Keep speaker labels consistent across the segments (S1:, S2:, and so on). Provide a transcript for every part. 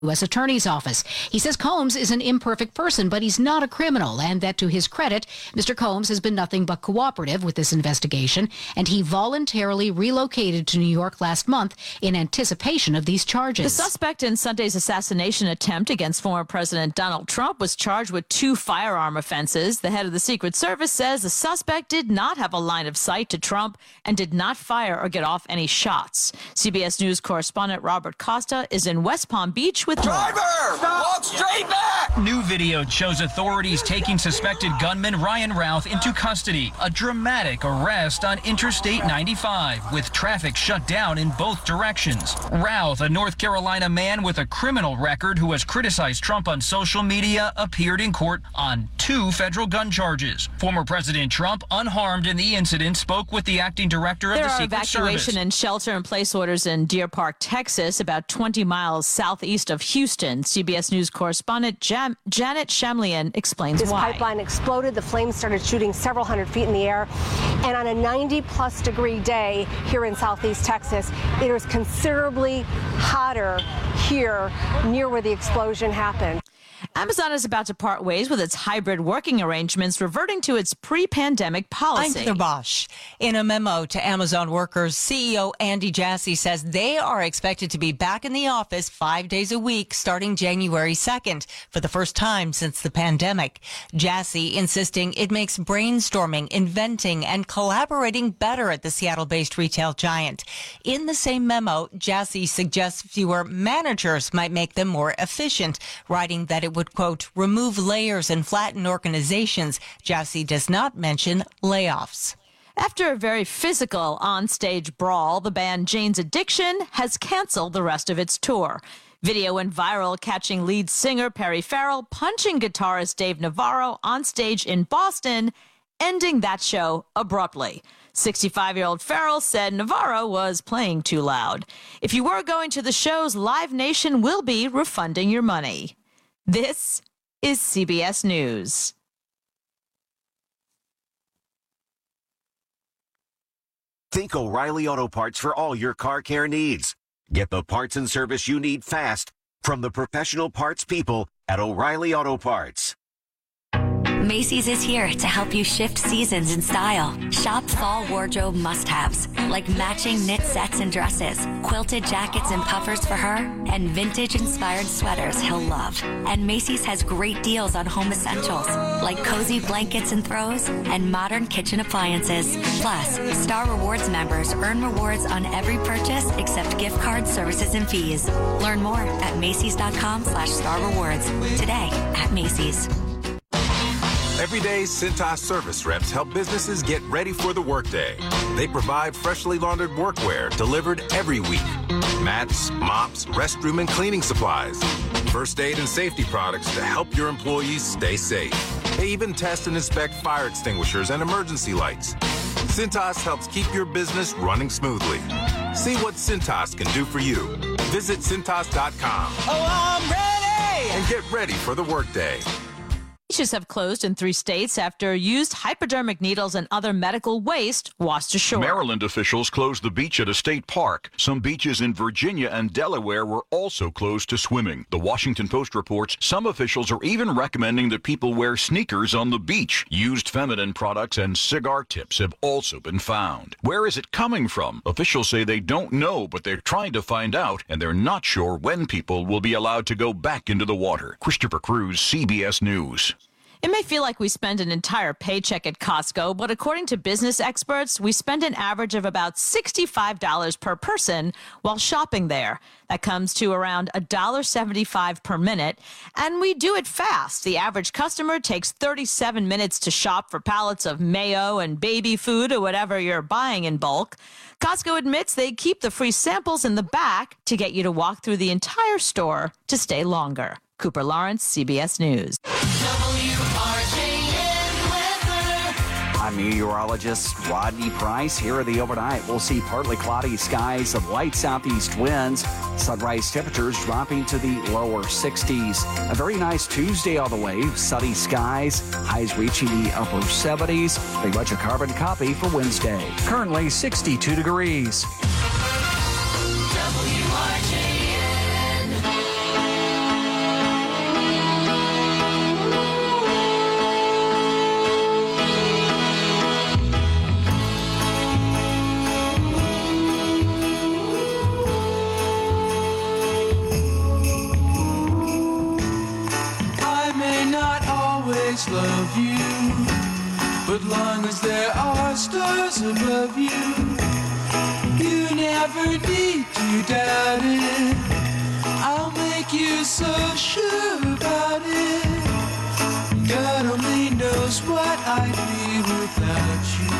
S1: U.S. Attorney's Office. He says Combs is an imperfect person, but he's not a criminal, and that to his credit, Mr. Combs has been nothing but cooperative with this investigation, and he voluntarily relocated to New York last month in anticipation of these charges.
S2: The suspect in Sunday's assassination attempt against former President Donald Trump was charged with 2 firearm offenses. The head of the Secret Service says the suspect did not have a line of sight to Trump and did not fire or get off any shots. CBS News correspondent Robert Costa is in West Palm Beach with
S3: driver! Walk straight back!
S4: New video shows authorities taking suspected gunman Ryan Routh into custody. A dramatic arrest on Interstate 95 with traffic shut down in both directions. Routh, a North Carolina man with a criminal record who has criticized Trump on social media, appeared in court on 2 federal gun charges. Former President Trump, unharmed in the incident, spoke with the acting director of the Secret Service.
S2: There are evacuation and shelter-in-place orders in Deer Park, Texas, about 20 miles southeast of Houston. CBS News correspondent Janet Shamlian explains why.
S5: This pipeline exploded. The flames started shooting several hundred feet in the air. And on a 90-plus degree day here in southeast Texas, it was considerably hotter here near where the explosion happened.
S2: Amazon is about to part ways with its hybrid working arrangements, reverting to its pre-pandemic policy.
S6: I'm Heather Bosch. In a memo to Amazon workers, CEO Andy Jassy says they are expected to be back in the office 5 days a week starting January 2nd for the first time since the pandemic. Jassy insisting it makes brainstorming, inventing, and collaborating better at the Seattle-based retail giant. In the same memo, Jassy suggests fewer managers might make them more efficient, writing that it would, quote, remove layers and flatten organizations. Jassy does not mention layoffs.
S2: After a very physical on-stage brawl, the band Jane's Addiction has canceled the rest of its tour. Video went viral, catching lead singer Perry Farrell punching guitarist Dave Navarro on stage in Boston, ending that show abruptly. 65-year-old Farrell said Navarro was playing too loud. If you were going to the shows, Live Nation will be refunding your money. This is CBS News.
S7: Think O'Reilly Auto Parts for all your car care needs. Get the parts and service you need fast from the professional parts people at O'Reilly Auto Parts.
S8: Macy's is here to help you shift seasons in style. Shop fall wardrobe must-haves like matching knit sets and dresses, quilted jackets and puffers for her, and vintage-inspired sweaters he'll love. And Macy's has great deals on home essentials like cozy blankets and throws and modern kitchen appliances. Plus, Star Rewards members earn rewards on every purchase except gift cards, services, and fees. Learn more at Macys.com/Star Rewards today at Macy's.
S9: Every day, Cintas service reps help businesses get ready for the workday. They provide freshly laundered workwear delivered every week. Mats, mops, restroom and cleaning supplies. First aid and safety products to help your employees stay safe. They even test and inspect fire extinguishers and emergency lights. Cintas helps keep your business running smoothly. See what Cintas can do for you. Visit Cintas.com.
S6: Oh, I'm ready!
S9: And get ready for the workday.
S2: Beaches have closed in 3 states after used hypodermic needles and other medical waste washed ashore.
S10: Maryland officials closed the beach at a state park. Some beaches in Virginia and Delaware were also closed to swimming. The Washington Post reports some officials are even recommending that people wear sneakers on the beach. Used feminine products and cigar tips have also been found. Where is it coming from? Officials say they don't know, but they're trying to find out, and they're not sure when people will be allowed to go back into the water. Christopher Cruz, CBS News.
S2: It may feel like we spend an entire paycheck at Costco, but according to business experts, we spend an average of about $65 per person while shopping there. That comes to around $1.75 per minute, and we do it fast. The average customer takes 37 minutes to shop for pallets of mayo and baby food or whatever you're buying in bulk. Costco admits they keep the free samples in the back to get you to walk through the entire store to stay longer. Cooper Lawrence, CBS News.
S11: I'm meteorologist Rodney Price. Here are the overnight. We'll see partly cloudy skies and light southeast winds. Sunrise temperatures dropping to the lower 60s. A very nice Tuesday on the way. Sunny skies, highs reaching the upper 70s. Pretty much a carbon copy for Wednesday. Currently 62 degrees.
S12: WRJN. love you. But long as there are stars above you, you never need to doubt it. I'll make you so sure about it. God only knows what I'd be without you.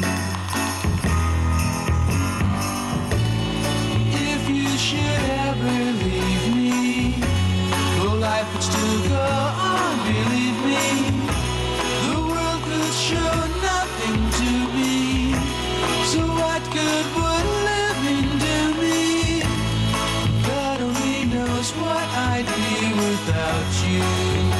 S12: If you should ever leave me, though life would still go on, believe me, the world could show nothing to me. So what good would living do me? God only knows what I'd be without you.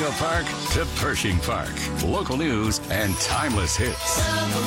S13: Metro Park to Pershing Park. Local news and timeless hits.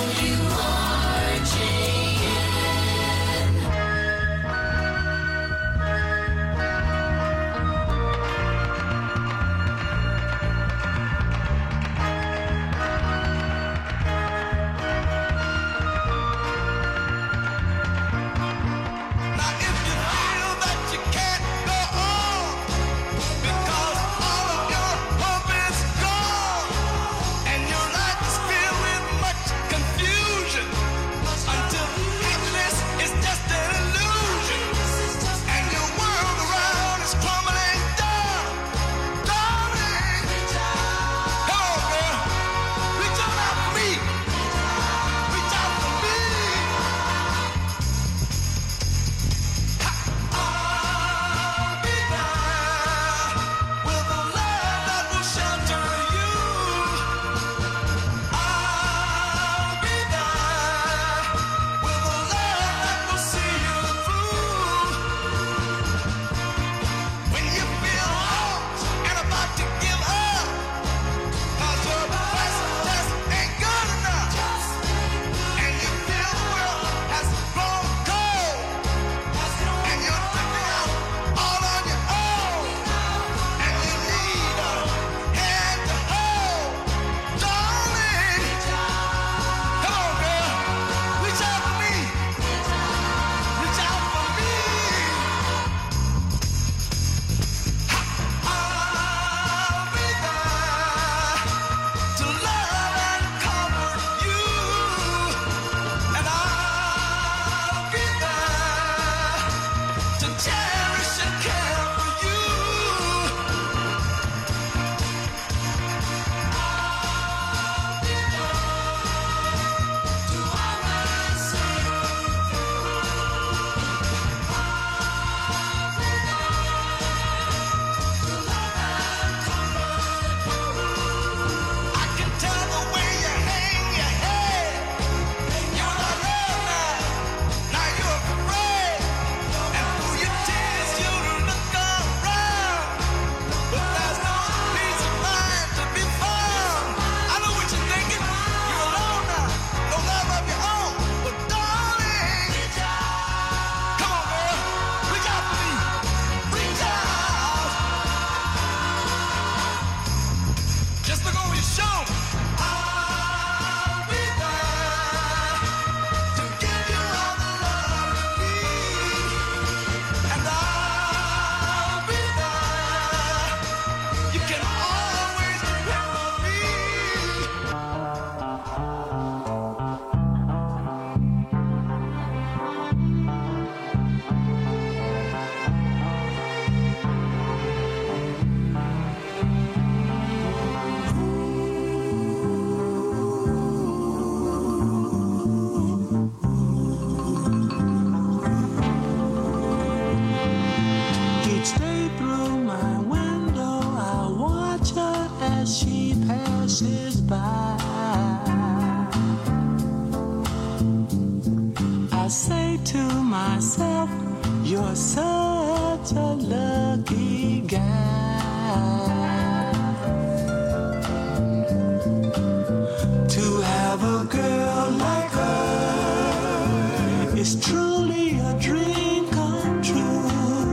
S12: You're such a lucky guy to have a girl like her. It's truly a dream come true.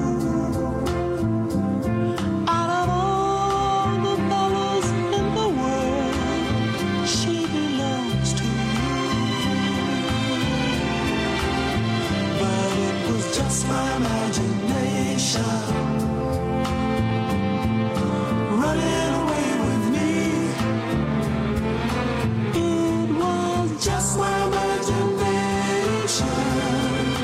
S12: Out of all the fellas in the world, she belongs to you. But it was just my imagination running away with me. It was just my imagination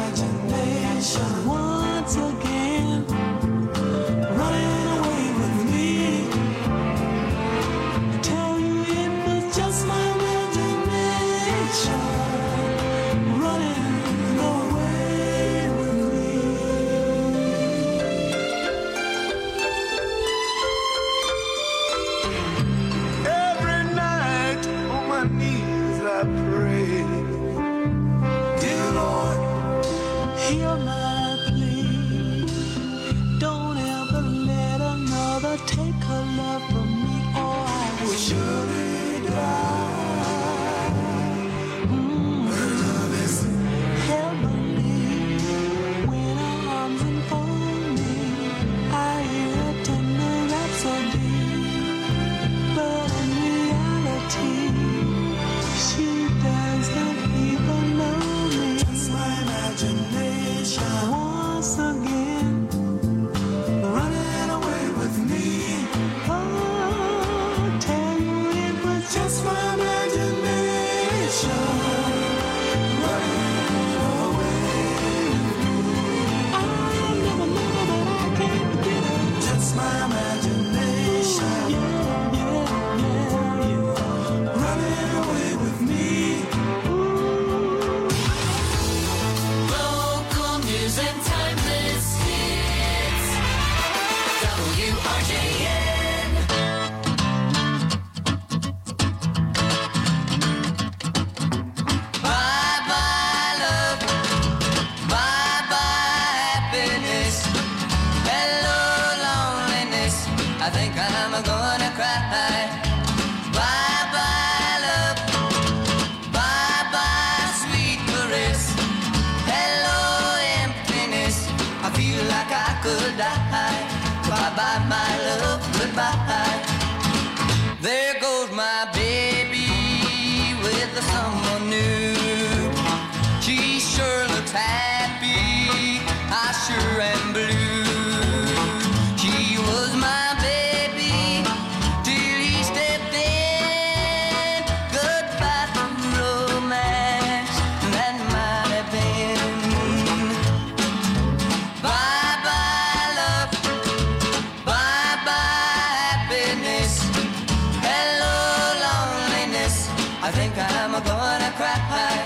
S12: imagination once again, running away with me. I tell you it was just my imagination running away with me. Every night on my knees I pray, dear Lord, hear my plea. Don't ever let another take her love from me, or I will surely die. Her love is heavenly. When her arms enfold me, I hear a tender rhapsody. But in reality, she does not even know me. Just my imagination once again, running away with me. Oh, tell you it was just my imagination running away with me. I never knew that I can't forget it. Just my imagination. Running away with me.
S14: Local news and timeless hits. WRJN.
S3: Bye-bye love, bye-bye happiness, hello loneliness, I think I'm gonna cry. Bye-bye love, bye-bye sweet caress, hello emptiness, I feel like I could die. Bye-bye my love, goodbye. There goes my baby with someone new. She sure looks happy, I sure am blue. She was my baby till he stepped in. Goodbye to romance, that might have been. Bye-bye love, bye-bye happiness, hello loneliness, I think I'm gonna cry.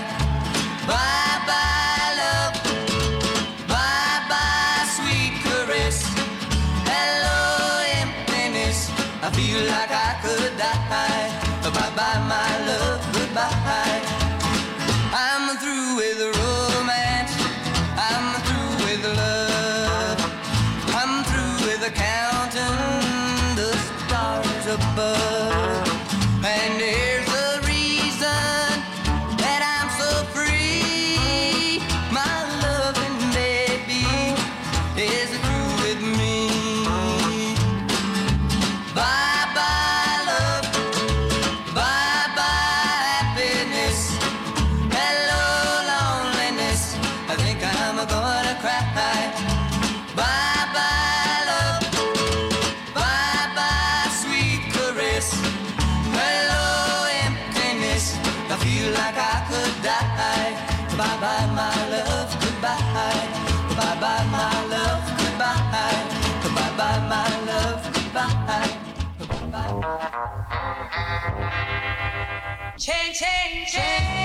S3: Bye-bye love, bye-bye sweet caress, hello emptiness, I feel like I could die. Bye-bye my love, goodbye. I'm through with romance, I'm through with love, I'm through with counting the stars above. And here's the reason that I'm so free. My loving baby is through with me. Bye-bye love, bye-bye happiness, hello loneliness, I think I'm gonna cry. Bye-bye love, bye-bye sweet caress, hello emptiness, I feel like I could die. Bye-bye my love, goodbye. Bye-bye my love, goodbye. Bye-bye my love, goodbye. Change, change, change.